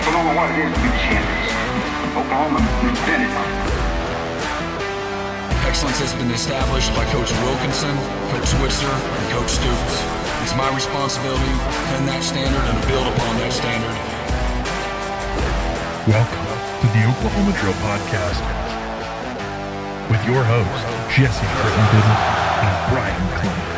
Oklahoma what it is to be the champions. Oklahoma, we've been it. Excellence has been established by Coach Wilkinson, Coach Switzer, and Coach Stoops. It's my responsibility to defend that standard and to build upon that standard. Welcome to the Oklahoma Drill Podcast with your hosts, Jesse Crittenden and Brian Clinton.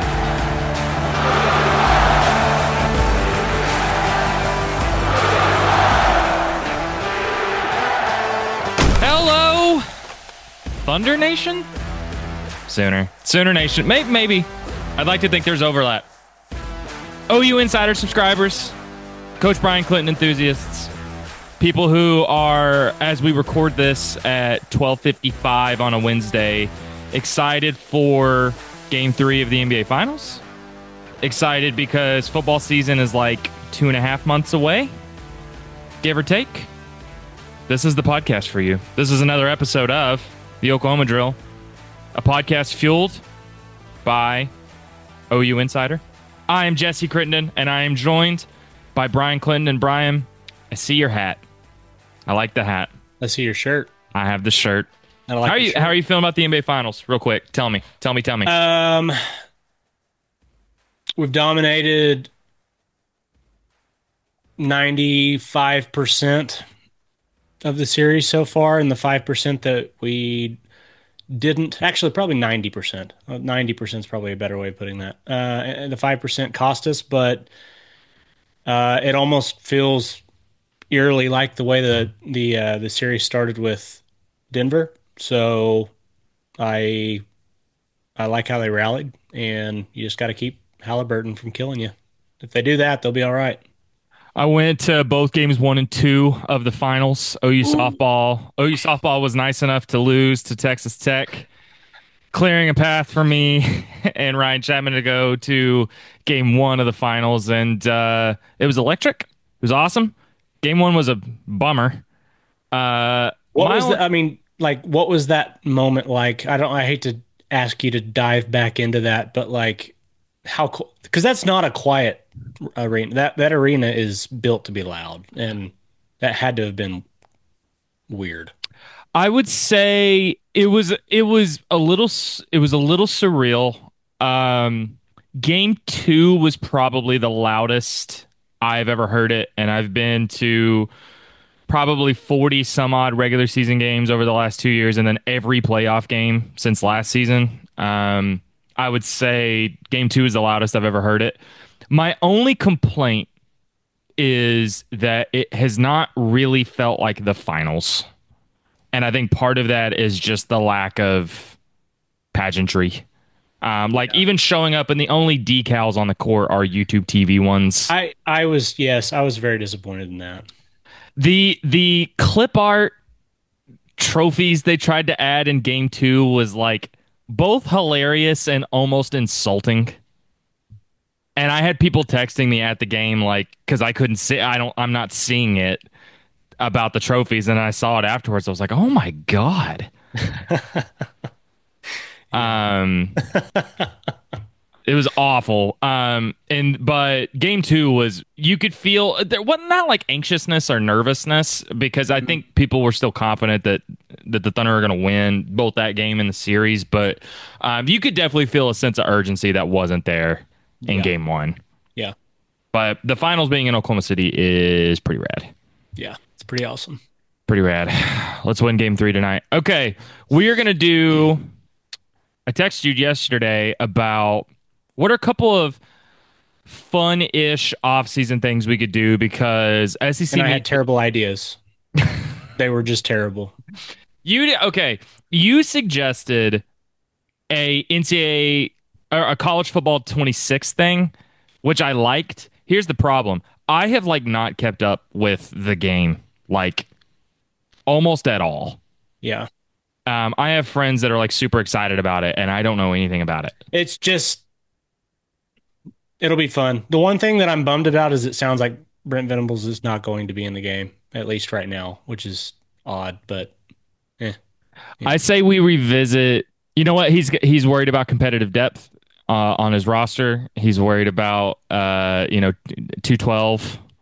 Hello, Thunder Nation? Sooner Nation. Maybe. I'd like to think there's overlap. OU Insider subscribers, Coach Brian Clinton enthusiasts, people who are, as we record this at 12:55 on a Wednesday, excited for Game 3 of the NBA Finals. Excited because football season is like 2.5 months away, give or take. This is the podcast for you. This is another episode of the Oklahoma Drill, a podcast fueled by OU Insider. I am Jesse Crittenden, and I am joined by Brian Clinton. And Brian, I see your hat. I like the hat. I see your shirt. I have the shirt. I like How are you feeling about the NBA Finals? Real quick, tell me. We've dominated 95% of the series so far, and the 5% that we didn't, actually probably 90%. 90% is probably a better way of putting that. The 5% cost us, but it almost feels eerily like the way the series started with Denver. So I like how they rallied, and you just got to keep Halliburton from killing you. If they do that, they'll be all right. I went to both games 1 and 2 of the finals. OU softball was nice enough to lose to Texas Tech, clearing a path for me and Ryan Chapman to go to game 1 of the finals. And it was electric. It was awesome. Game 1 was a bummer. What was that moment like? I hate to ask you to dive back into that, but like because that's not a quiet arena. That arena is built to be loud, and that had to have been weird. I would say it was a little surreal. Game 2 was probably the loudest I've ever heard it, and I've been to probably 40 some odd regular season games over the last 2 years, and then every playoff game since last season. I would say game 2 is the loudest I've ever heard it. My only complaint is that it has not really felt like the finals. And I think part of that is just the lack of pageantry. Even showing up, and the only decals on the court are YouTube TV ones. I was very disappointed in that. The clip art trophies they tried to add in game 2 was like both hilarious and almost insulting. And I had people texting me at the game, like, because I couldn't see, I'm not seeing it about the trophies, and I saw it afterwards. I was like, oh my God. It was awful. But game 2 was, you could feel there wasn't not like anxiousness or nervousness, because I think people were still confident that the Thunder are going to win both that game and the series. But you could definitely feel a sense of urgency that wasn't there in game 1. Yeah. But the finals being in Oklahoma City is pretty rad. Yeah, it's pretty awesome. Pretty rad. Let's win game 3 tonight. Okay, we are going to do, I texted you yesterday about what are a couple of fun-ish off-season things we could do, because SEC... And I had terrible ideas. They were just terrible. You suggested a NCAA or a college football 26 thing, which I liked. Here's the problem. I have not kept up with the game almost at all. Yeah. I have friends that are super excited about it, and I don't know anything about it. It's just, it'll be fun. The one thing that I'm bummed about is it sounds like Brent Venables is not going to be in the game, at least right now, which is odd, but I say we revisit. You know what? He's worried about competitive depth on his roster. He's worried about 212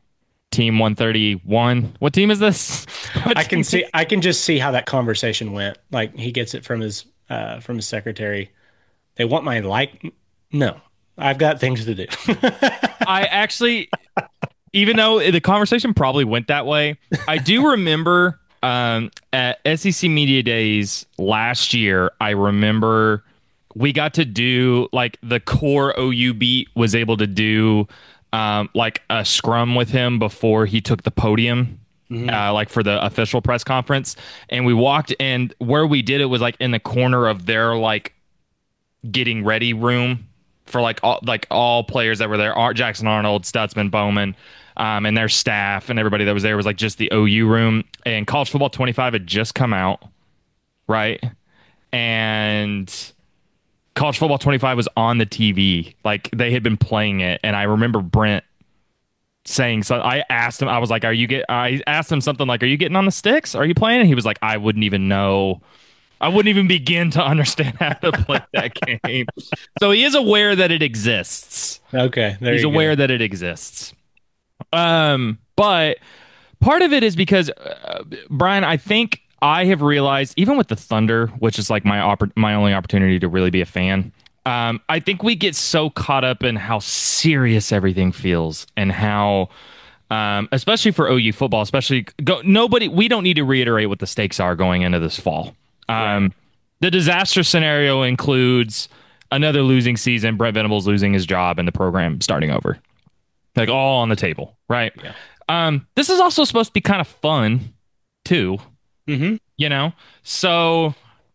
Team 131. What team is this? I can just see how that conversation went. Like he gets it from his secretary. They want my like. No, I've got things to do. I actually, even though the conversation probably went that way, I do remember at SEC Media Days last year, I remember we got to do like the core OU beat was able to do like a scrum with him before he took the podium. Like for the official press conference, and we walked, and where we did it was like in the corner of their like getting ready room for like all players that were there. Jackson Arnold, Stutzman, Bowman, and their staff and everybody that was there was like just the OU room. And College Football 25 had just come out, right? And College Football 25 was on the TV, like they had been playing it. And I remember Brent saying so. I asked him, I was like, I asked him something like, are you getting on the sticks? Are you playing? And he was like, I wouldn't even know. I wouldn't even begin to understand how to play that game. So he is aware that it exists. Okay, he's aware that it exists. But part of it is because Brian, I think I have realized, even with the Thunder, which is like my only opportunity to really be a fan. I think we get so caught up in how serious everything feels and how, especially for OU football, we don't need to reiterate what the stakes are going into this fall. Right. The disaster scenario includes another losing season, Brent Venables losing his job, and the program starting over. Like all on the table, right? Yeah. This is also supposed to be kind of fun, too. Mm-hmm. You know? So,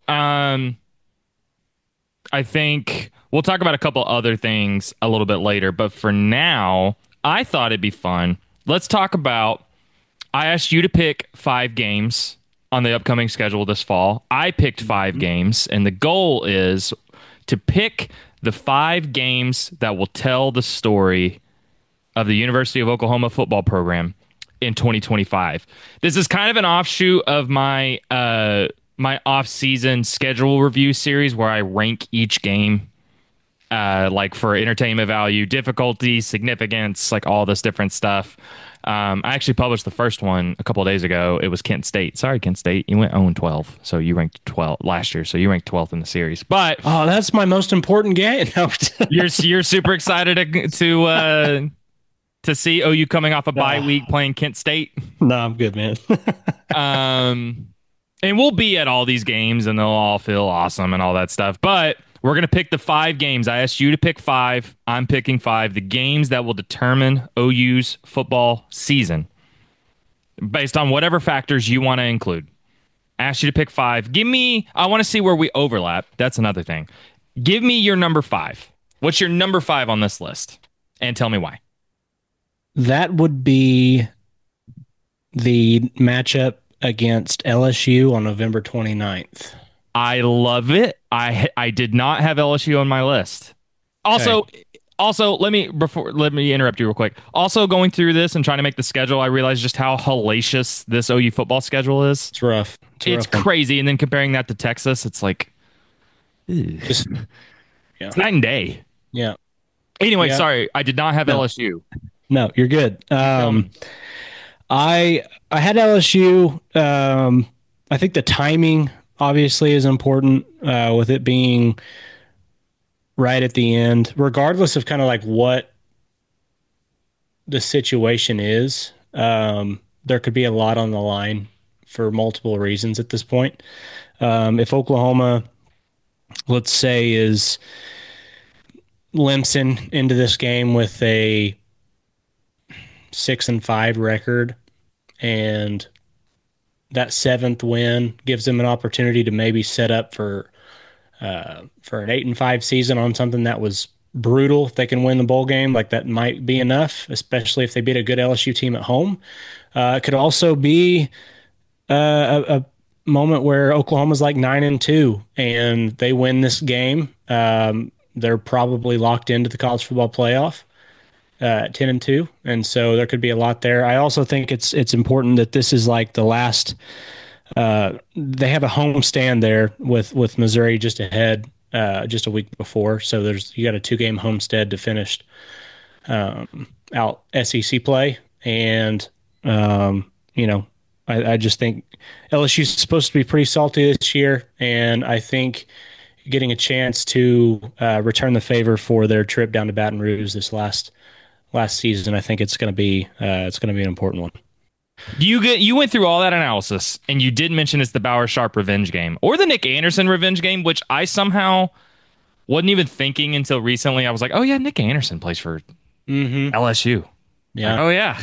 I think we'll talk about a couple other things a little bit later, but for now, I thought it'd be fun. Let's talk about, I asked you to pick 5 games on the upcoming schedule this fall. I picked 5 games, and the goal is to pick the 5 games that will tell the story of the University of Oklahoma football program in 2025. This is kind of an offshoot of my my off-season schedule review series where I rank each game like for entertainment value, difficulty, significance, like all this different stuff. I actually published the first one a couple of days ago. It was Kent State. Sorry, Kent State. You went 0-12, so you ranked 12 last year, so you ranked 12th in the series. But that's my most important game. you're super excited to see OU coming off a bye week playing Kent State. No, I'm good, man. And we'll be at all these games, and they'll all feel awesome and all that stuff. But we're going to pick the 5 games. I asked you to pick 5. I'm picking 5. The games that will determine OU's football season based on whatever factors you want to include. I asked you to pick 5. I want to see where we overlap. That's another thing. Give me your number 5. What's your number 5 on this list? And tell me why. That would be the matchup against LSU on November 29th. I love it. I did not have LSU on my list. Also, let me interrupt you real quick. Also, going through this and trying to make the schedule, I realized just how hellacious this OU football schedule is. It's rough. It's crazy. And then comparing that to Texas, it's like it's night and day. Yeah. Anyway, sorry, I did not have LSU. No, you're good. I had LSU. I think the timing obviously is important with it being right at the end, regardless of kind of like what the situation is. There could be a lot on the line for multiple reasons at this point. If Oklahoma, let's say, is limping into this game with a 6-5 record, and that 7th win gives them an opportunity to maybe set up for an 8-5 season on something that was brutal. If they can win the bowl game, like that might be enough, especially if they beat a good LSU team at home. It could also be a moment where Oklahoma's like 9-2 and they win this game. They're probably locked into the college football playoff. 10-2, and so there could be a lot there. I also think it's important that this is like the last. They have a home stand there with Missouri just ahead, just a week before. So you got a 2-game homestand to finish out SEC play, and You know, I just think LSU's supposed to be pretty salty this year, and I think getting a chance to return the favor for their trip down to Baton Rouge this last season, I think it's going to be an important one. You went through all that analysis and you did mention it's the Bauer Sharp revenge game or the Nick Anderson revenge game, which I somehow wasn't even thinking until recently. I was like, oh yeah, Nick Anderson plays for LSU. Yeah. Like, oh yeah.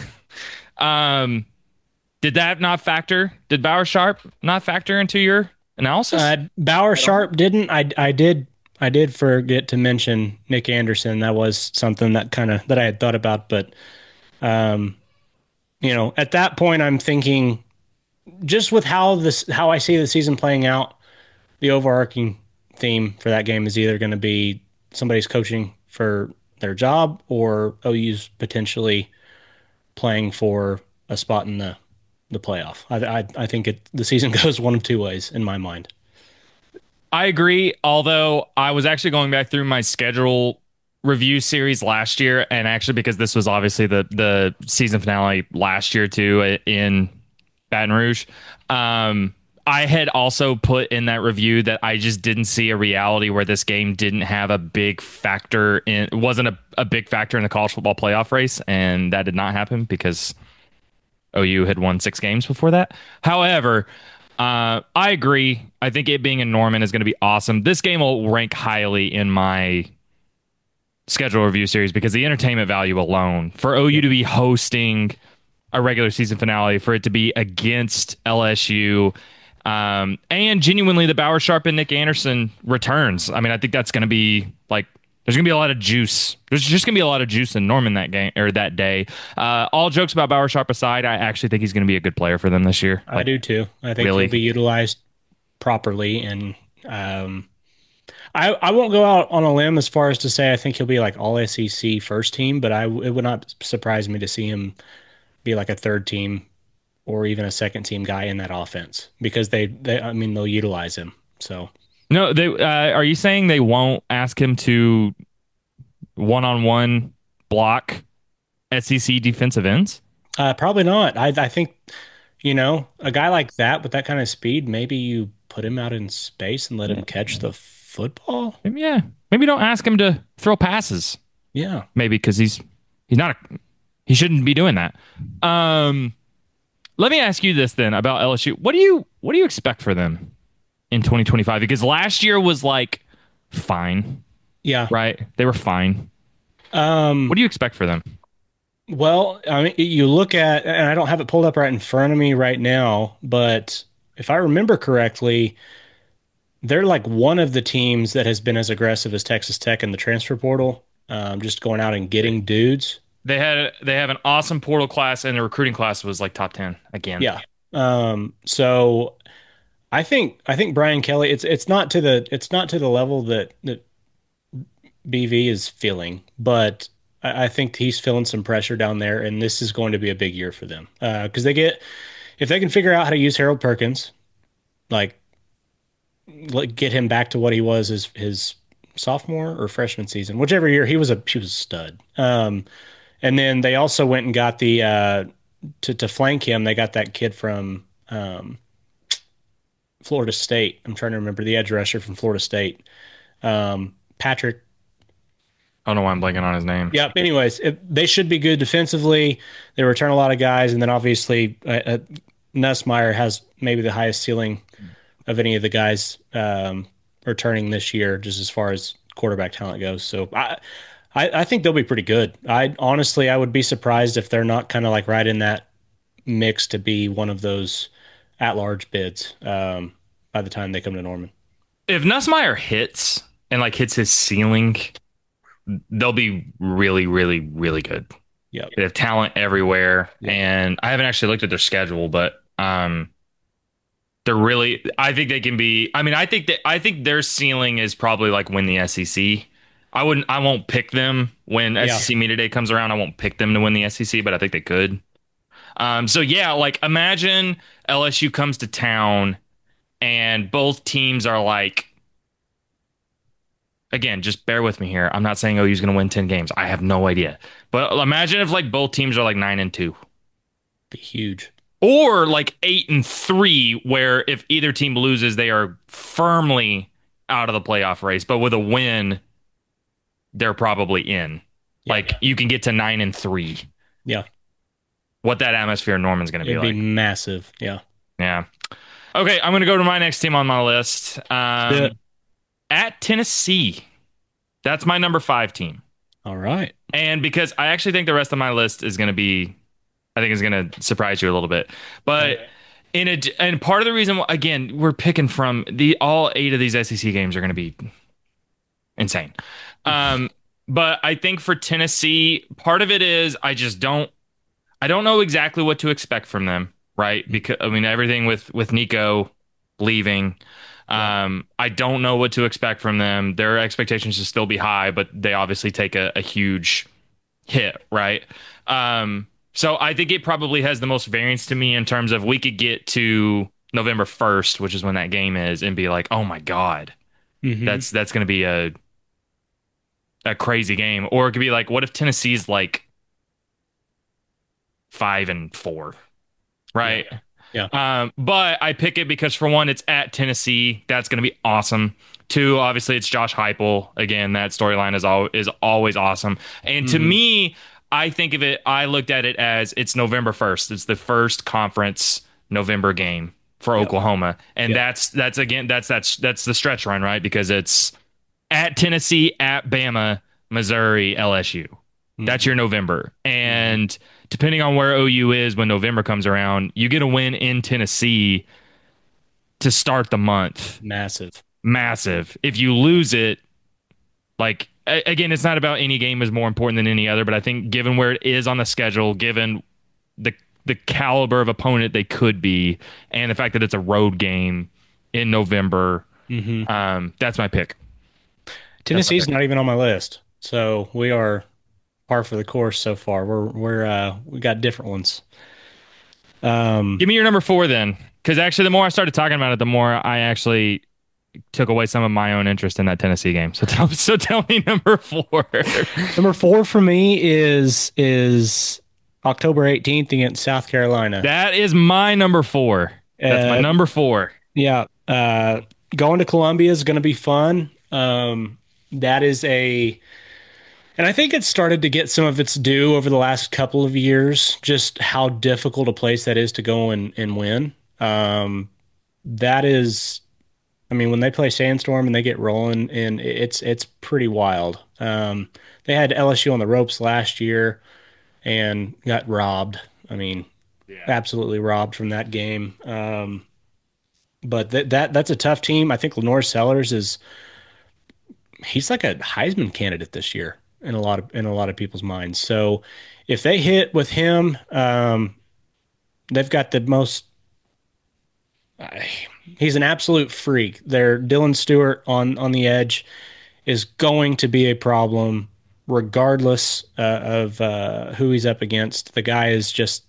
Did that not factor? Did Bauer Sharp not factor into your analysis? Bauer Sharp didn't. I did forget to mention Nick Anderson. That was something that I had thought about, but at that point, I'm thinking just with how I see the season playing out, the overarching theme for that game is either going to be somebody's coaching for their job or OU's potentially playing for a spot in the playoff. I think the season goes one of two ways in my mind. I agree. Although I was actually going back through my schedule review series last year, and actually because this was obviously the season finale last year too in Baton Rouge. I had also put in that review that I just didn't see a reality where this game didn't have a big factor in, wasn't a big factor in the college football playoff race, and that did not happen because OU had won 6 games before that. However, I agree. I think it being in Norman is going to be awesome. This game will rank highly in my schedule review series because the entertainment value alone for OU to be hosting a regular season finale, for it to be against LSU, and genuinely the Bauer Sharp and Nick Anderson returns. I mean, I think that's going to be like, there's going to be a lot of juice. There's just going to be a lot of juice in Norman that game or that day. All jokes about Bauer Sharp aside, I actually think he's going to be a good player for them this year. I do too. I think really. he'll be utilized properly, and I won't go out on a limb as far as to say I think he'll be like all SEC first team, but it would not surprise me to see him be like a third team or even a second team guy in that offense because I mean, they'll utilize him. So No, they are you saying they won't ask him to one-on-one block SEC defensive ends? probably not. I think, a guy like that with that kind of speed, maybe you put him out in space and let him catch the football. Maybe, yeah. Maybe don't ask him to throw passes. Yeah. Maybe because he's not he shouldn't be doing that. Let me ask you this then about LSU. What do you expect for them in 2025? Because last year was like fine. Yeah. Right? They were fine. What do you expect for them? Well, I mean, you look at, and I don't have it pulled up right in front of me right now, but if I remember correctly, they're like one of the teams that has been as aggressive as Texas Tech in the transfer portal, just going out and getting dudes. They have an awesome portal class, and the recruiting class was like top 10 again. Yeah. So I think Brian Kelly, it's not to the level that BV is feeling, but I think he's feeling some pressure down there, and this is going to be a big year for them because if they can figure out how to use Harold Perkins, like get him back to what he was his sophomore or freshman season, whichever year he was a stud. And then they also went and got the to flank him. They got that kid from Florida State. I'm trying to remember the edge rusher from Florida State, Patrick. I don't know why I'm blanking on his name. Yep. Anyways, they should be good defensively. They return a lot of guys, and then obviously Nussmeier has maybe the highest ceiling of any of the guys returning this year, just as far as quarterback talent goes. So I think they'll be pretty good. I would be surprised if they're not kind of like right in that mix to be one of those at-large bids by the time they come to Norman. If Nussmeier hits and like hits his ceiling, they'll be really, really, really good. Yeah, they have talent everywhere, and I haven't actually looked at their schedule, but they're really. I think they can be. I mean, I think their ceiling is probably like win the SEC. I won't pick them when SEC Media Day comes around. I won't pick them to win the SEC, but I think they could. So yeah, like imagine LSU comes to town and both teams are like, again, just bear with me here. I'm not saying OU's going to win 10 games. I have no idea. But imagine if like both teams are like 9-2. Be huge. Or like 8-3, where if either team loses, they are firmly out of the playoff race. But with a win, they're probably in. Yeah. Like you can get to 9-3. Yeah. What that atmosphere in Norman's going to be It'd be like. massive. Yeah. Yeah. Okay, I'm going to go to my next team on my list. Good. At Tennessee. That's my number 5 team. All right. And because I actually think the rest of my list is going to be, I think is going to surprise you a little bit. But and part of the reason, again, we're picking from all 8 of these SEC games are going to be insane. But I think for Tennessee, part of it is I don't know exactly what to expect from them, right? Because I mean everything with Nico leaving. I don't know what to expect from them. Their expectations should still be high, but they obviously take a huge hit, right? So I think it probably has the most variance to me in terms of we could get to November 1st, which is when that game is, and be like, oh my God, Mhm. that's going to be a crazy game. Or it could be like, what if Tennessee's like 5-4, right? Yeah. But I pick it because for one, it's at Tennessee. That's going to be awesome. 2, obviously, it's Josh Heupel. Again, that storyline is always awesome. And to me, I think of it. I looked at it as it's November 1st. It's the first conference November game for Oklahoma, and that's the stretch run, right? Because it's at Tennessee, at Bama, Missouri, LSU. That's your November. And depending on where OU is when November comes around, you get a win in Tennessee to start the month. Massive. Massive. If you lose it, like, again, it's not about any game is more important than any other, but I think given where it is on the schedule, given the caliber of opponent they could be, and the fact that it's a road game in November, that's my pick. Tennessee's not even on my list, so we are par for the course so far. We got different ones. Give me your number 4 then, because actually, the more I started talking about it, the more I actually took away some of my own interest in that Tennessee game. So tell me number 4. Number 4 for me is October 18th against South Carolina. That is my number 4. That's my number 4. Yeah. Going to Columbia is going to be fun. That is and I think it started to get some of its due over the last couple of years, just how difficult a place that is to go and win. That is, I mean, when they play Sandstorm and they get rolling, and it's pretty wild. They had LSU on the ropes last year and got robbed. I mean, absolutely robbed from that game. But that's a tough team. I think Lenore Sellers he's like a Heisman candidate this year in a lot of people's minds. So if they hit with him, they've got the most. He's an absolute freak. Their Dylan Stewart on the edge is going to be a problem, regardless of who he's up against. The guy is just.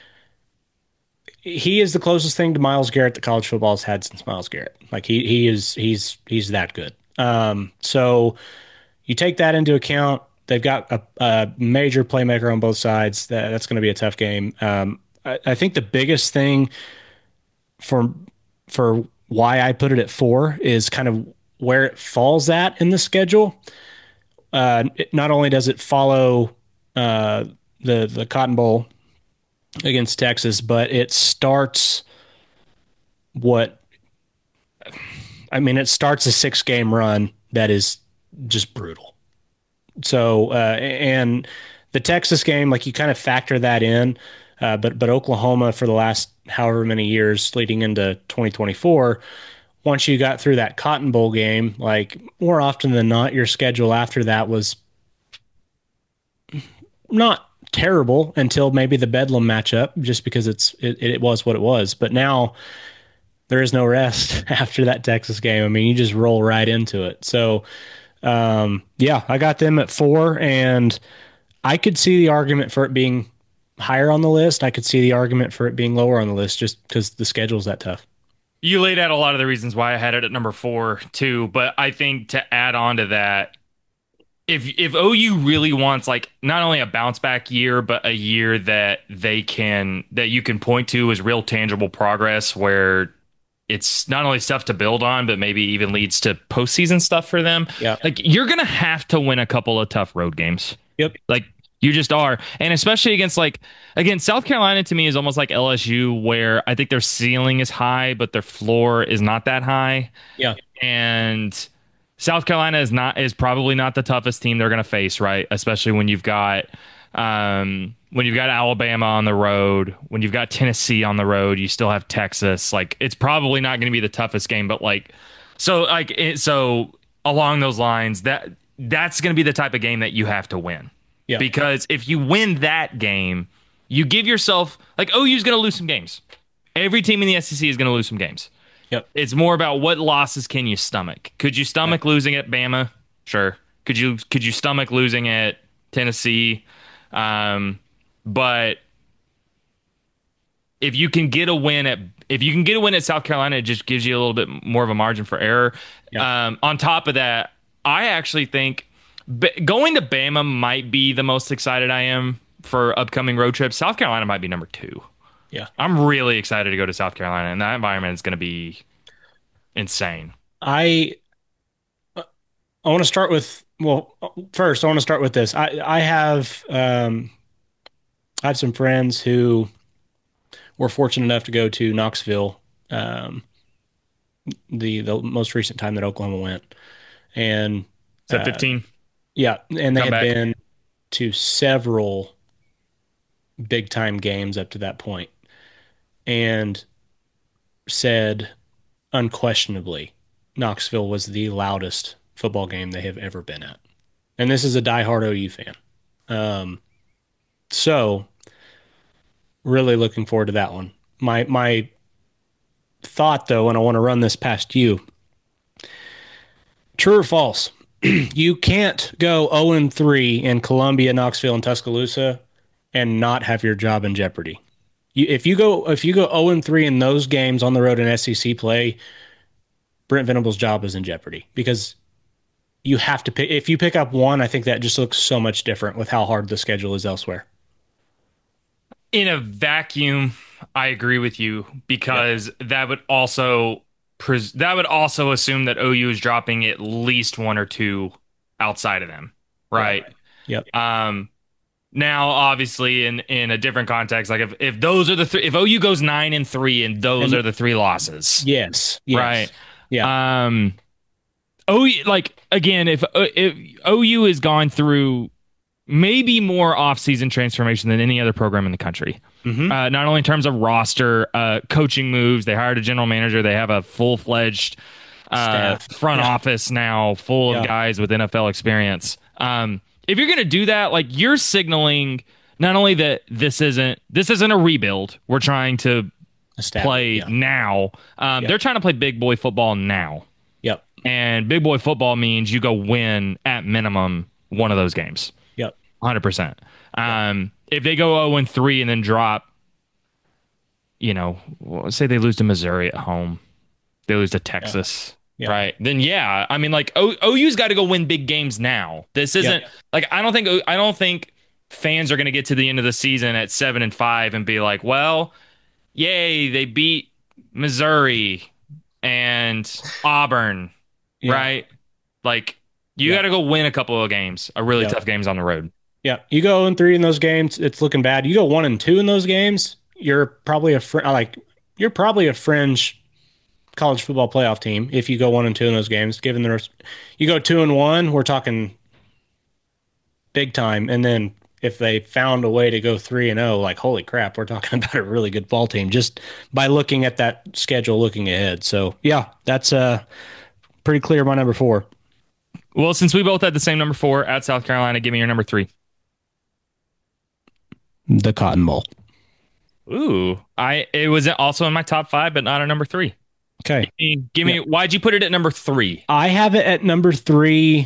He is the closest thing to Myles Garrett that college football has had since Myles Garrett. Like he's that good. So you take that into account. They've got a major playmaker on both sides. That's going to be a tough game. I think the biggest thing for why I put it at 4 is kind of where it falls at in the schedule. Not only does it follow the Cotton Bowl against Texas, but it starts it starts a 6-game run that is just brutal. So, and the Texas game, like you kind of factor that in, but Oklahoma for the last however many years leading into 2024, once you got through that Cotton Bowl game, like more often than not, your schedule after that was not terrible until maybe the Bedlam matchup, just because it was what it was. But now there is no rest after that Texas game. I mean, you just roll right into it. So, I got them at 4, and I could see the argument for it being higher on the list. I could see the argument for it being lower on the list just because the schedule's that tough. You laid out a lot of the reasons why I had it at number 4 too, but I think to add on to that, if OU really wants like not only a bounce back year, but a year that you can point to as real tangible progress where it's not only stuff to build on, but maybe even leads to postseason stuff for them. Yeah. Like you're gonna have to win a couple of tough road games. Yep. Like you just are. And especially against like again, South Carolina to me is almost like LSU where I think their ceiling is high, but their floor is not that high. Yeah. And South Carolina is probably not the toughest team they're going to face, right? Especially when you've got Alabama on the road, when you've got Tennessee on the road, you still have Texas. Like it's probably not going to be the toughest game, but so along those lines, that's going to be the type of game that you have to win. Yeah. Because if you win that game, you give yourself like OU's going to lose some games. Every team in the SEC is going to lose some games. Yep. It's more about what losses can you stomach. Could you stomach losing at Bama? Sure. Could you stomach losing at Tennessee? But if you can get a win at South Carolina, it just gives you a little bit more of a margin for error. Yeah. On top of that, I actually think going to Bama might be the most excited I am for upcoming road trips. South Carolina might be number 2. Yeah. I'm really excited to go to South Carolina, and that environment is going to be insane. I want to start with first I want to start with this. I have some friends who were fortunate enough to go to Knoxville the most recent time that Oklahoma went. And Is that 15? yeah, and they Come had back. been to several big time games up to that point and said unquestionably Knoxville was the loudest football game they have ever been at. And this is a diehard OU fan. So really looking forward to that one. My thought though, and I want to run this past you. True or false? You can't go 0-3 in Columbia, Knoxville, and Tuscaloosa and not have your job in jeopardy. If you go 0-3 in those games on the road in SEC play, Brent Venable's job is in jeopardy because you have to pick. If you pick up one, I think that just looks so much different with how hard the schedule is elsewhere. In a vacuum, I agree with you because that would also assume that OU is dropping at least one or two outside of them, right? Yep. Now, obviously, in a different context, like if those are the three, if OU goes 9-3 and those are the 3 losses, Yes. right? Yeah. OU, like again, if OU has gone through maybe more offseason transformation than any other program in the country. Mm-hmm. Not only in terms of roster, coaching moves, they hired a general manager. They have a full-fledged front office now full of guys with NFL experience. If you're going to do that, like you're signaling not only that this isn't a rebuild. We're trying to play now. They're trying to play big boy football now. Yep. And big boy football means you go win at minimum one of those games. 100%. If they go 0-3 and then drop, say they lose to Missouri at home, they lose to Texas, right? Then I mean, like OU's got to go win big games now. This isn't like I don't think fans are going to get to the end of the season at 7-5 and be like, well, yay, they beat Missouri and Auburn, right? Like you got to go win a couple of games, really tough games on the road. Yeah, you go 0-3 in those games, it's looking bad. You go 1-2 in those games, you're probably a fringe college football playoff team. If you go 1-2 in those games, given you go 2-1, we're talking big time. And then if they found a way to go 3-0, like holy crap, we're talking about a really good ball team just by looking at that schedule, looking ahead. So yeah, that's pretty clear. My number 4. Well, since we both had the same number 4 at South Carolina, give me your number 3. The Cotton Bowl. Ooh, it was also in my top 5, but not a number 3. Okay, give me. Why'd you put it at number 3? I have it at number 3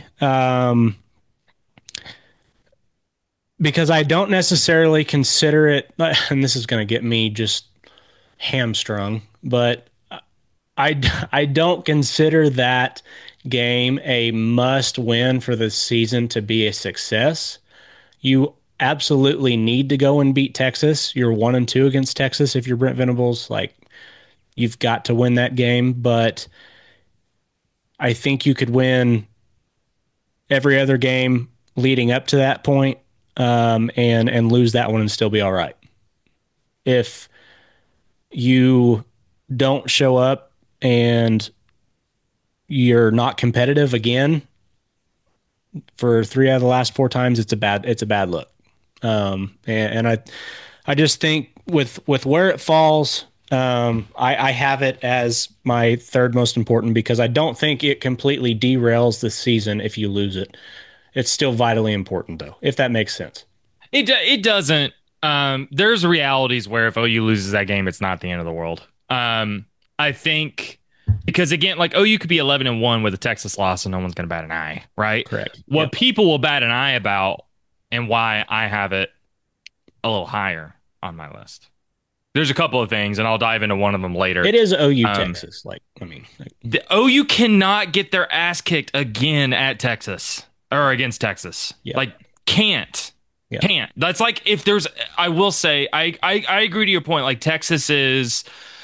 because I don't necessarily consider it, and this is going to get me just hamstrung, but I don't consider that game a must win for the season to be a success. You absolutely need to go and beat Texas. You're 1-2 against Texas if you're Brent Venables. Like, you've got to win that game, but I think you could win every other game leading up to that point, and lose that one and still be all right. If you don't show up and you're not competitive again for 3 out of the last 4 times, it's a bad look. And I just think with where it falls, I have it as my third most important because I don't think it completely derails the season if you lose it. It's still vitally important though, if that makes sense. It doesn't. There's realities where if OU loses that game, it's not the end of the world. I think because again, like OU could be 11-1 with a Texas loss, and no one's going to bat an eye, right? Correct. What Yep. people will bat an eye about, and why I have it a little higher on my list. There's a couple of things, and I'll dive into one of them later. It is OU Texas. The OU cannot get their ass kicked again at Texas or against Texas. Yeah. Like, can't. Yeah. Can't. That's like if there's. I will say I agree to your point. Like Texas is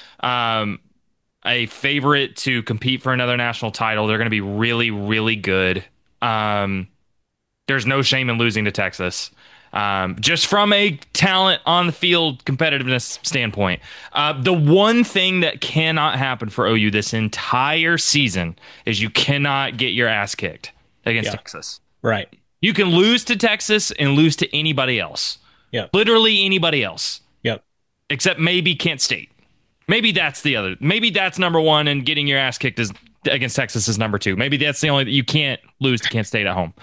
a favorite to compete for another national title. They're going to be really, really good. There's no shame in losing to Texas. Just from a talent on the field competitiveness standpoint. The one thing that cannot happen for OU this entire season is you cannot get your ass kicked against Texas. Right. You can lose to Texas and lose to anybody else. Yep. Literally anybody else. Yep. Except maybe Kent State. Maybe that's the other. Maybe that's number one, and getting your ass kicked against Texas is number two. Maybe that's the only. You can't lose to Kent State at home.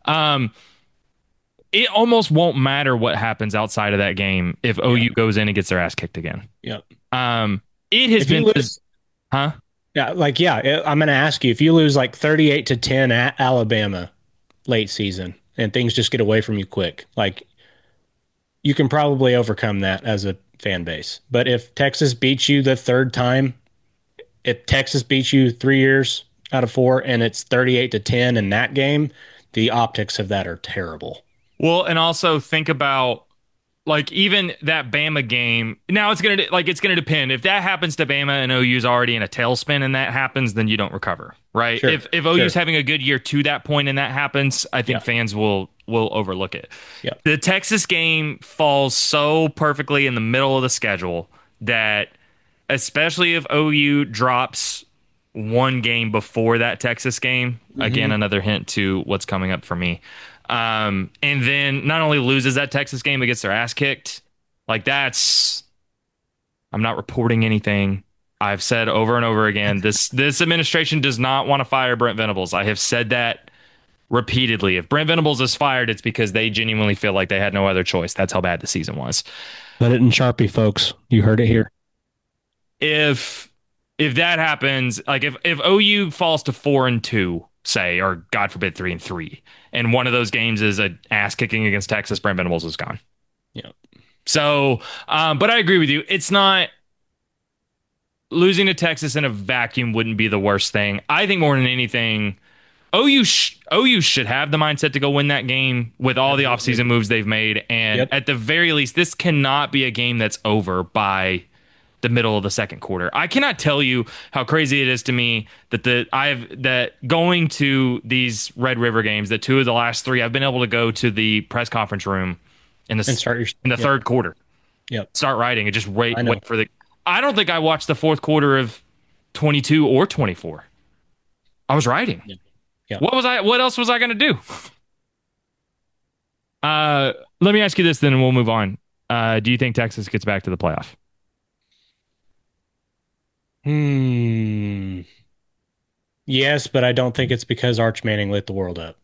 It almost won't matter what happens outside of that game if OU goes in and gets their ass kicked again. Yep. It has been. Huh? Yeah. I'm going to ask you if you lose like 38-10 at Alabama late season and things just get away from you quick, like you can probably overcome that as a fan base. But if Texas beats you the third time, if Texas beats you 3 years out of 4 and it's 38-10 in that game, the optics of that are terrible. Well, and also think about like even that Bama game. Now it's gonna depend. If that happens to Bama and OU's already in a tailspin and that happens, then you don't recover, right? Sure, If OU's having a good year to that point and that happens, I think fans will overlook it. Yeah. The Texas game falls so perfectly in the middle of the schedule that, especially if OU drops one game before that Texas game, again, another hint to what's coming up for me. And then not only loses that Texas game, but gets their ass kicked. Like that's, I'm not reporting anything. I've said over and over again, this administration does not want to fire Brent Venables. I have said that repeatedly. If Brent Venables is fired, it's because they genuinely feel like they had no other choice. That's how bad the season was. Put it in Sharpie, folks. You heard it here. If that happens, like if OU falls to 4-2, say, or God forbid 3-3, and one of those games is an ass kicking against Texas, Brent Venables is gone. Yeah. So, but I agree with you. It's not losing to Texas in a vacuum wouldn't be the worst thing. I think more than anything, OU should have the mindset to go win that game with all the offseason moves they've made, and at the very least, this cannot be a game that's over by the middle of the second quarter. I cannot tell you how crazy it is to me that going to these Red River games, that 2 of the last 3 I've been able to go to the press conference room in the third quarter. Yep. Start writing and just wait for the. I don't think I watched the fourth quarter of 22 or 24. I was writing. Yeah. What else was I going to do? Let me ask you this then, and we'll move on. Do you think Texas gets back to the playoff? Yes, but I don't think it's because Arch Manning lit the world up.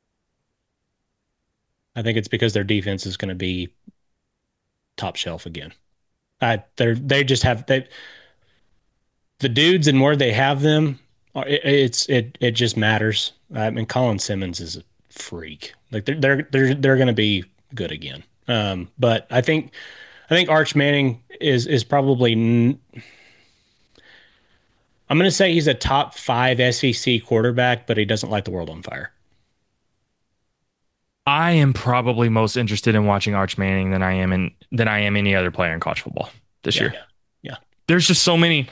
I think it's because their defense is going to be top shelf again. They just have the dudes and where they have them. It just matters. I mean, Colin Simmons is a freak. Like they're going to be good again. But I think I'm going to say he's a top 5 SEC quarterback, but he doesn't light the world on fire. I am probably most interested in watching Arch Manning than I am any other player in college football this Yeah. year. Yeah. There's just so many.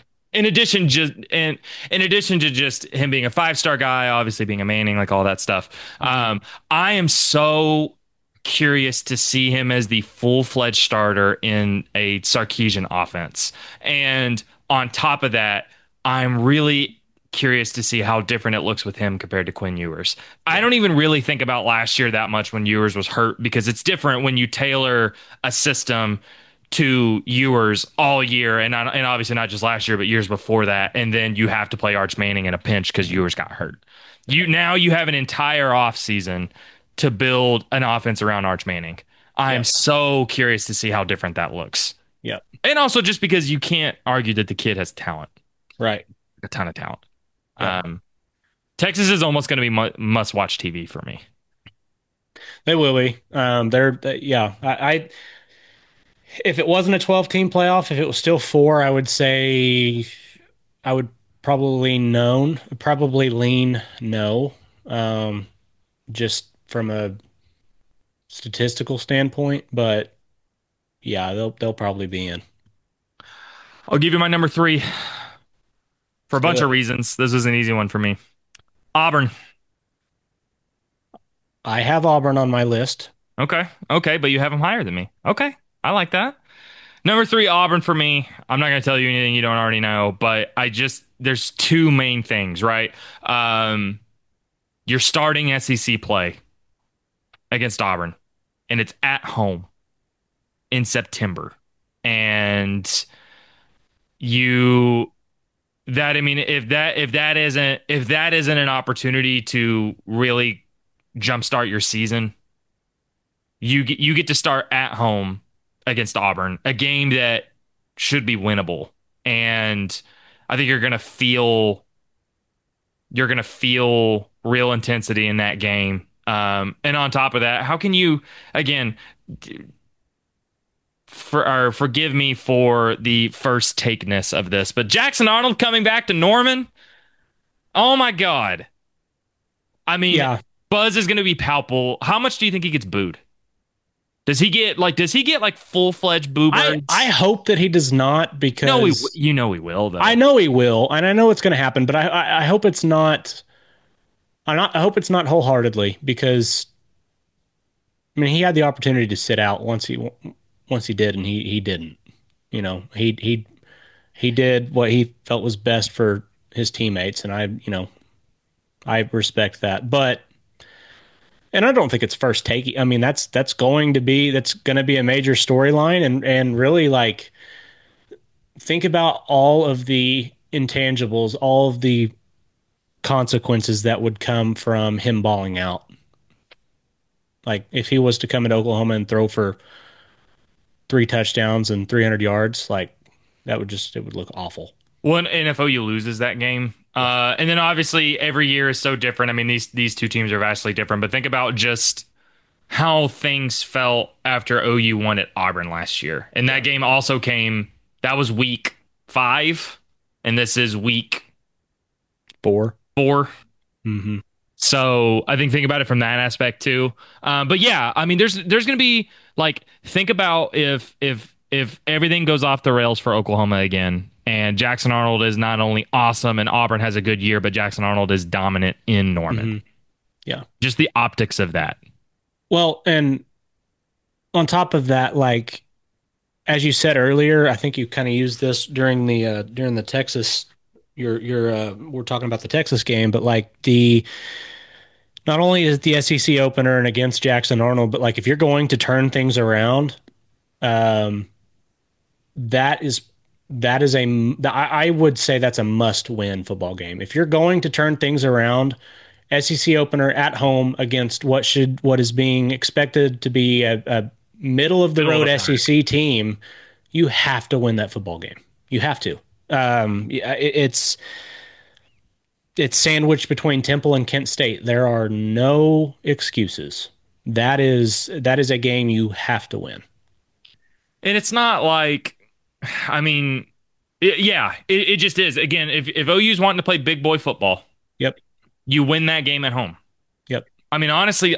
In addition to just him being a 5-star guy, obviously being a Manning, like all that stuff. I am so curious to see him as the full-fledged starter in a Sarkisian offense. And on top of that, I'm really curious to see how different it looks with him compared to Quinn Ewers. I don't even really think about last year that much when Ewers was hurt, because it's different when you tailor a system to Ewers all year, and obviously not just last year, but years before that, and then you have to play Arch Manning in a pinch because Ewers got hurt. You have an entire offseason to build an offense around Arch Manning. I am so curious to see how different that looks. Yep. And also just because you can't argue that the kid has talent, Right. a ton of talent. Yep. Texas is almost going to be must-watch TV for me. They will be. Yeah. If it wasn't a 12-team playoff, if it was still 4, I would say I would probably lean no. Just from a statistical standpoint, but yeah, they'll probably be in. I'll give you my number 3 for a bunch Do of it. reasons. This is an easy one for me. Auburn. I have Auburn on my list. Okay, but you have them higher than me. Okay, I like that. Number 3, Auburn for me. I'm not going to tell you anything you don't already know, but there's 2 main things, right? You're starting SEC play against Auburn, and it's at home in September. And you I mean, if that isn't an opportunity to really jumpstart your season, you get to start at home against Auburn, a game that should be winnable. And I think you're gonna feel real intensity in that game. And on top of that, how can you again forgive me for the first takeness of this, but Jackson Arnold coming back to Norman? Oh my God. I mean, Yeah, buzz is gonna be palpable. How much do you think he gets booed? Does he get like full-fledged boo birds? I hope that he does not, No, because you know he will though. I know he will, and I know it's going to happen, but I hope it's not. I hope it's not wholeheartedly, because I mean he had the opportunity to sit out once he did, and he didn't. You know, he did what he felt was best for his teammates, and I respect that. But and I don't think it's first take. I mean, that's going to be a major storyline, and really, like, think about all of the intangibles, all of the consequences that would come from him balling out. Like, if he was to come into Oklahoma and throw for 3 touchdowns and 300 yards, like, it would look awful. Well, and if OU loses that game, and then obviously every year is so different. I mean, these 2 teams are vastly different. But think about just how things felt after OU won at Auburn last year, and that game also came. That was week 5, and this is week 4. 4. Mm-hmm. So I think about it from that aspect too. But yeah, I mean, there's going to be, like, think about if everything goes off the rails for Oklahoma again, and Jackson Arnold is not only awesome and Auburn has a good year, but Jackson Arnold is dominant in Norman. Mm-hmm. Yeah. Just the optics of that. Well, and on top of that, like, as you said earlier, I think you kind of used this during the Texas. We're talking about the Texas game, but like, not only is the SEC opener and against Jackson Arnold, but like, if you're going to turn things around, um, that is I would say that's a must-win football game. If you're going to turn things around, SEC opener at home against what is being expected to be a middle of the road SEC team, you have to win that football game. You have to. It's sandwiched between Temple and Kent State. There are no excuses. That is a game you have to win. And it's not like, I mean, It just is. Again, if OU's wanting to play big boy football, Yep. you win that game at home. Yep. I mean, honestly,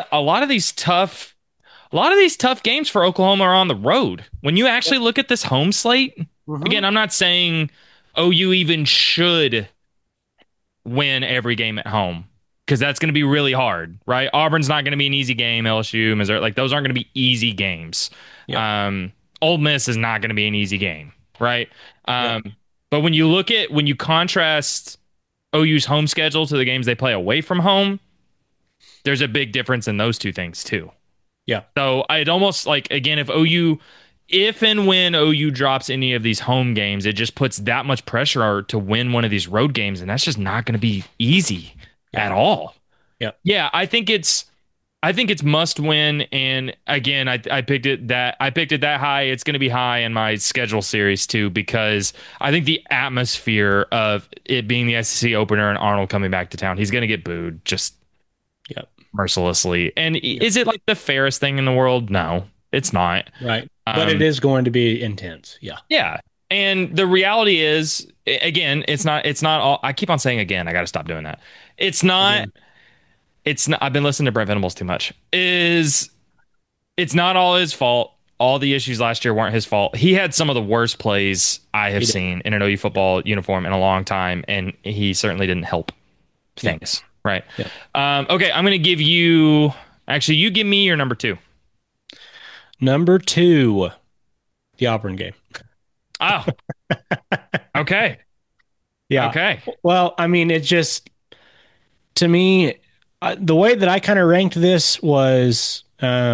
a lot of these tough games for Oklahoma are on the road. When you actually look at this home slate, again, I'm not saying OU even should win every game at home because that's going to be really hard, right? Auburn's not going to be an easy game. LSU, Missouri, like those aren't going to be easy games. Yep. Ole Miss is not going to be an easy game, right? Yep. But when you contrast OU's home schedule to the games they play away from home, there's a big difference in those two things too. Yeah. So I'd almost like, again, if and when OU drops any of these home games, it just puts that much pressure to win one of these road games, and that's just not going to be easy at all. Yep. Yeah, I think it's must win, and again, I picked it that high. It's going to be high in my schedule series too because I think the atmosphere of it being the SEC opener and Arnold coming back to town, he's going to get booed just Yep. mercilessly. And is it like the fairest thing in the world? No, it's not. Right. But it is going to be intense. Yeah. Yeah. And the reality is, again, it's not all. I keep on saying again. I got to stop doing that. It's not. Again. It's not. I've been listening to Brent Venables too much. It's not all his fault. All the issues last year weren't his fault. He had some of the worst plays I have seen in an OU football uniform in a long time, and he certainly didn't help things. Right. Yeah. Okay, I'm going to give you. Actually, you give me your number 2. Number 2, the Auburn game. Oh. Okay. Yeah. Okay. Well, I mean, it just, to me, the way that I kind of ranked this was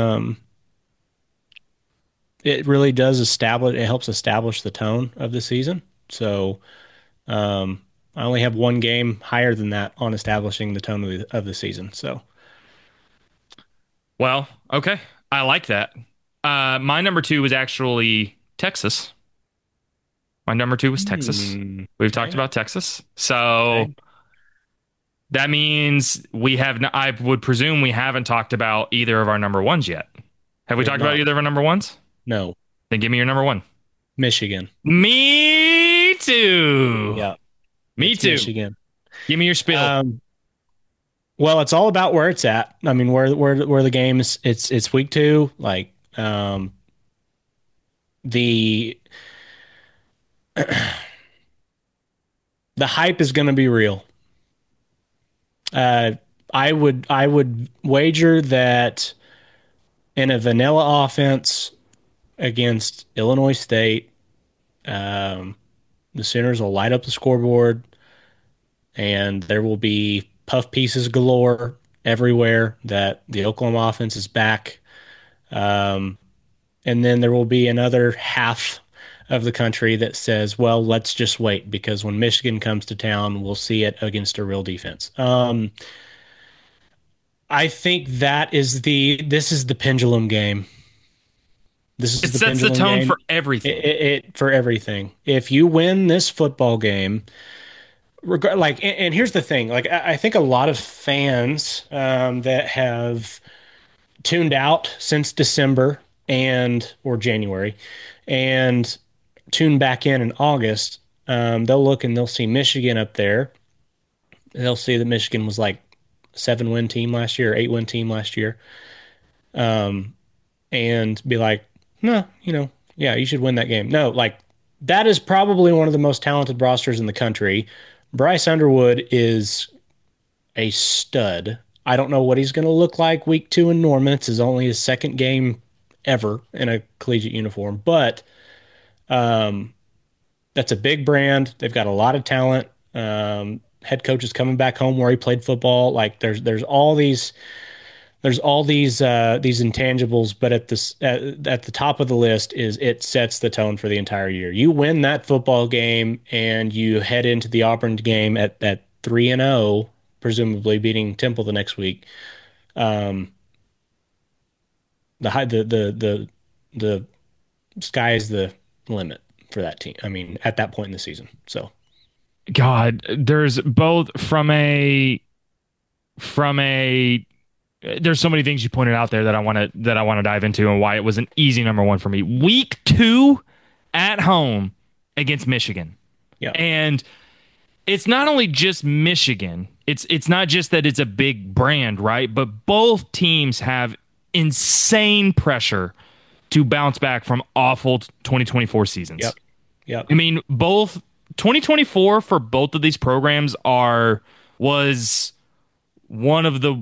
it really does it helps establish the tone of the season. So I only have one game higher than that on establishing the tone of the season. So, Well, okay. I like that. My number 2 was actually Texas. My number 2 was Texas. We've talked about Texas. So that means I would presume we haven't talked about either of our number 1s yet. Have we talked about either of our number 1s? No. Then give me your number 1. Michigan. Me too. Yeah. Me too. Michigan. Give me your spiel. Well, it's all about where it's at. I mean, where the game is. It's week 2. Like the hype is going to be real. I would wager that in a vanilla offense against Illinois State, the Sooners will light up the scoreboard, and there will be puff pieces galore everywhere that the Oklahoma offense is back. And then there will be another half of the country that says, well, let's just wait because when Michigan comes to town, we'll see it against a real defense. I think this is the pendulum game. It sets the tone for everything. For everything. If you win this football game, and here's the thing, like I think a lot of fans that have tuned out since December or January and tune back in August, they'll look and they'll see Michigan up there. They'll see that Michigan was like 7-win team last year, 8-win team last year. And be like, no, yeah, you should win that game. No, like that is probably one of the most talented rosters in the country. Bryce Underwood is a stud. I don't know what he's going to look like week 2 in Norman. It's only his second game ever in a collegiate uniform, but that's a big brand. They've got a lot of talent. Head coach is coming back home where he played football. Like there's all these intangibles, but at the top of the list is it sets the tone for the entire year. You win that football game and you head into the Auburn game at 3-0, presumably beating Temple the next week. The sky is the limit for that team. I mean, at that point in the season. So, God, there's both from a there's so many things you pointed out there that I want to dive into and why it was an easy number 1 for me. Week 2 at home against Michigan. Yeah. And it's not only just Michigan. It's not just that it's a big brand, right? But both teams have insane pressure to bounce back from awful 2024 seasons. Yep. Yep. I mean, both 2024 for both of these programs was one of the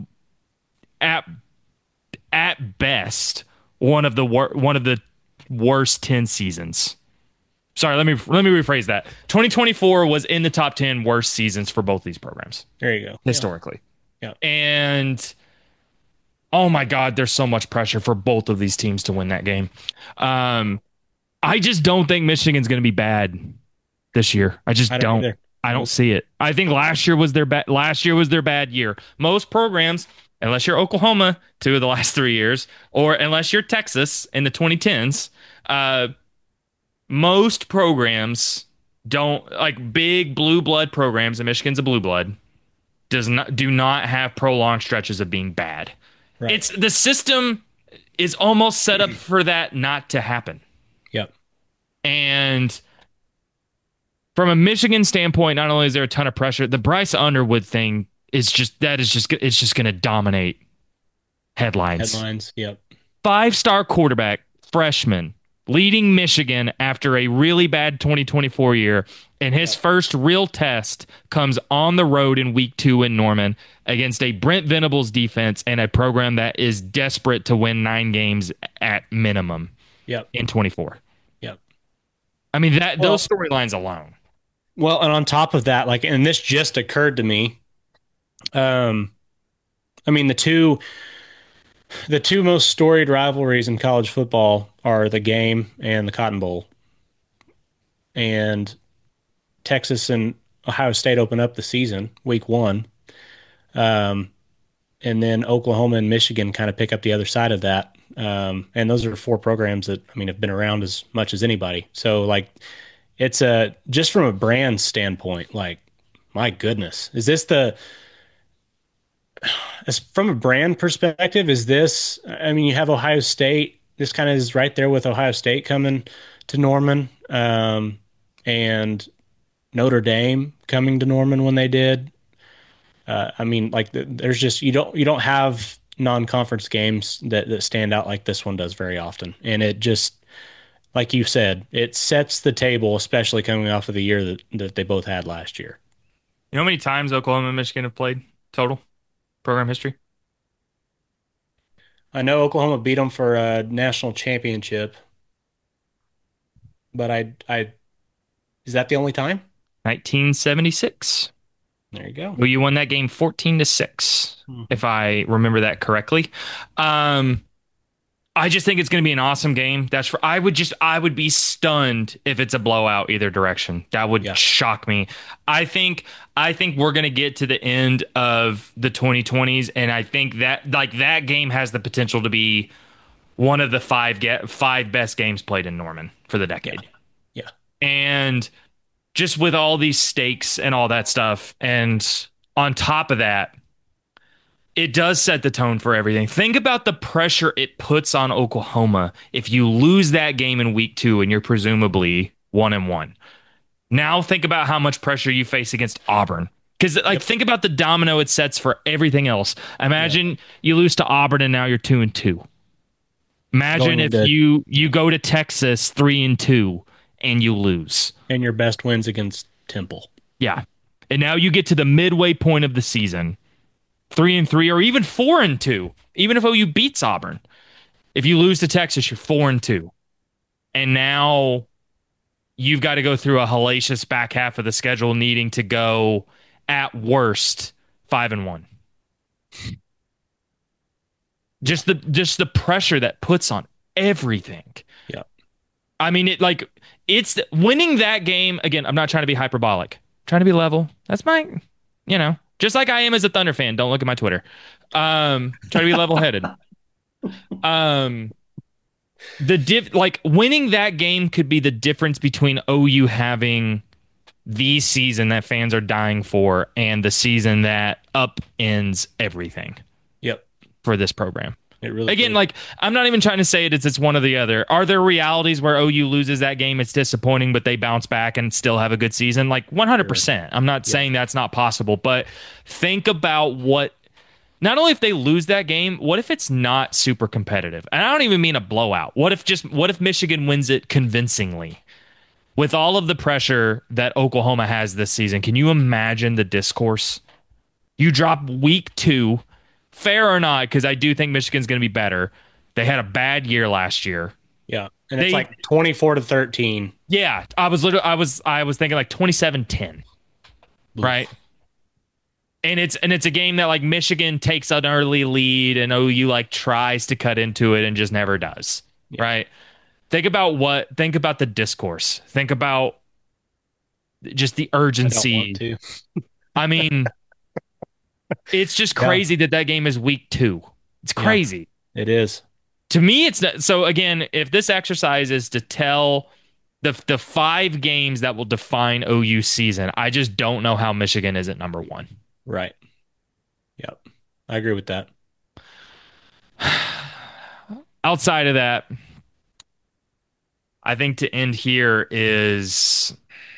at best one of the worst 10 seasons. Sorry, let me rephrase that. 2024 was in the top 10 worst seasons for both these programs. There you go. Historically. Yeah. And oh my God, there's so much pressure for both of these teams to win that game. I just don't think Michigan's going to be bad this year. I don't see it. I think last year was their bad year. Most programs, unless you're Oklahoma 2 of the last 3 years, or unless you're Texas in the 2010s, most programs don't, like big blue blood programs, and Michigan's a blue blood, do not have prolonged stretches of being bad. Right. It's the system is almost set up for that not to happen. Yep. And from a Michigan standpoint, not only is there a ton of pressure, the Bryce Underwood thing is just going to dominate headlines. Yep. 5-star quarterback, freshman, leading Michigan after a really bad 2024 year, and his first real test comes on the road in week 2 in Norman against a Brent Venables defense and a program that is desperate to win 9 games at minimum. Yep. In 24. Yep. I mean, those storylines alone. Well, and on top of that, like, and this just occurred to me. I mean, the two most storied rivalries in college football are the game and the Cotton Bowl. And Texas and Ohio State open up the season, week 1. And then Oklahoma and Michigan kind of pick up the other side of that. And those are 4 programs that, I mean, have been around as much as anybody. So, like, it's just from a brand standpoint, like, my goodness, from a brand perspective, I mean, you have Ohio State. This kind of is right there with Ohio State coming to Norman, and Notre Dame coming to Norman when they did. I mean, like, there's just, you don't have non-conference games that stand out like this one does very often. And it just, like you said, it sets the table, especially coming off of the year that they both had last year. You know how many times Oklahoma and Michigan have played total program history? I know Oklahoma beat them for a national championship, but is that the only time? 1976. There you go. Well, you won that game 14-6, if I remember that correctly. I just think it's going to be an awesome game. I would be stunned if it's a blowout either direction. That would shock me. I think we're going to get to the end of the 2020s, and I think that, like, that game has the potential to be one of the 5 best games played in Norman for the decade. Yeah. And just with all these stakes and all that stuff, and on top of that, it does set the tone for everything. Think about the pressure it puts on Oklahoma if you lose that game in week 2 and you're presumably 1-1. Now think about how much pressure you face against Auburn. Because, like, think about the domino it sets for everything else. Imagine you lose to Auburn and now you're 2-2. Imagine if you go to Texas 3-2 and you lose. And your best wins against Temple. Yeah. And now you get to the midway point of the season. 3-3 or even 4-2, even if OU beats Auburn. If you lose to Texas, you're 4-2. And now you've got to go through a hellacious back half of the schedule, needing to go at worst 5-1. Just the pressure that puts on everything. Yeah. I mean, it's winning that game. Again, I'm not trying to be hyperbolic. I'm trying to be level. That's my, just like I am as a Thunder fan. Don't look at my Twitter. Try to be level-headed. Winning that game could be the difference between OU having the season that fans are dying for and the season that upends everything. Yep. For this program. It really Again, could. like, I'm not even trying to say it's one or the other. Are there realities where OU loses that game? It's disappointing, but they bounce back and still have a good season? Like 100%. I'm not saying that's not possible, but think about not only if they lose that game, what if it's not super competitive? And I don't even mean a blowout. What if Michigan wins it convincingly? With all of the pressure that Oklahoma has this season, can you imagine the discourse? You drop week 2, fair or not, because I do think Michigan's going to be better. They had a bad year last year. Yeah. And it's like 24-13. Yeah, I was thinking like 27-10. Right? And it's a game that like Michigan takes an early lead and OU like tries to cut into it and just never does. Yeah. Right? Think about the discourse. Think about just the urgency. I mean, it's just crazy that game is week 2. It's crazy. Yeah, it is. To me, it's not. So again, if this exercise is to tell the 5 games that will define OU season, I just don't know how Michigan isn't number 1. Right. Yep. I agree with that. Outside of that, I think to end here is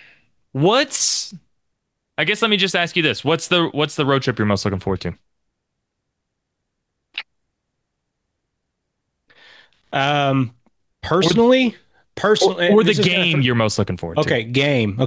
I guess let me just ask you this. What's the road trip you're most looking forward to? Personally, or the game you're most looking forward to. Okay, game.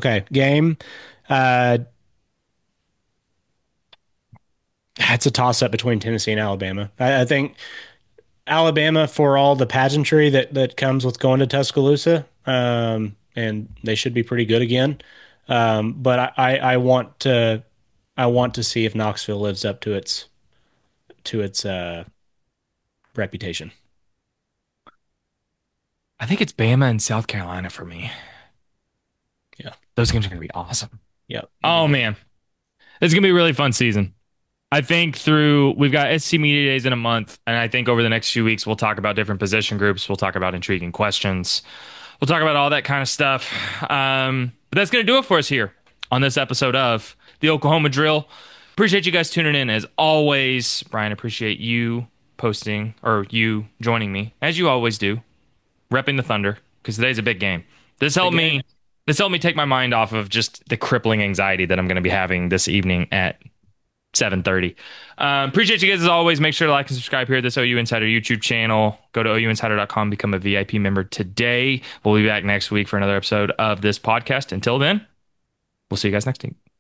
It's a toss up between Tennessee and Alabama. I think Alabama, for all the pageantry that comes with going to Tuscaloosa, and they should be pretty good again. But I want to see if Knoxville lives up to its reputation. I think it's Bama and South Carolina for me. Yeah, those games are going to be awesome. Yeah. Oh man, it's going to be a really fun season. I think we've got SC Media Days in a month, and I think over the next few weeks, we'll talk about different position groups. We'll talk about intriguing questions. We'll talk about all that kind of stuff. But that's going to do it for us here on this episode of the Oklahoma Drill. Appreciate you guys tuning in as always. Brian, appreciate you you joining me, as you always do, repping the Thunder, because today's a big game. This helped me take my mind off of just the crippling anxiety that I'm going to be having this evening at 7:30. Appreciate you guys as always. Make sure to like and subscribe here at this OU Insider YouTube channel. Go to ouinsider.com, become a VIP member today. We'll be back next week for another episode of this podcast. Until then, we'll see you guys next week.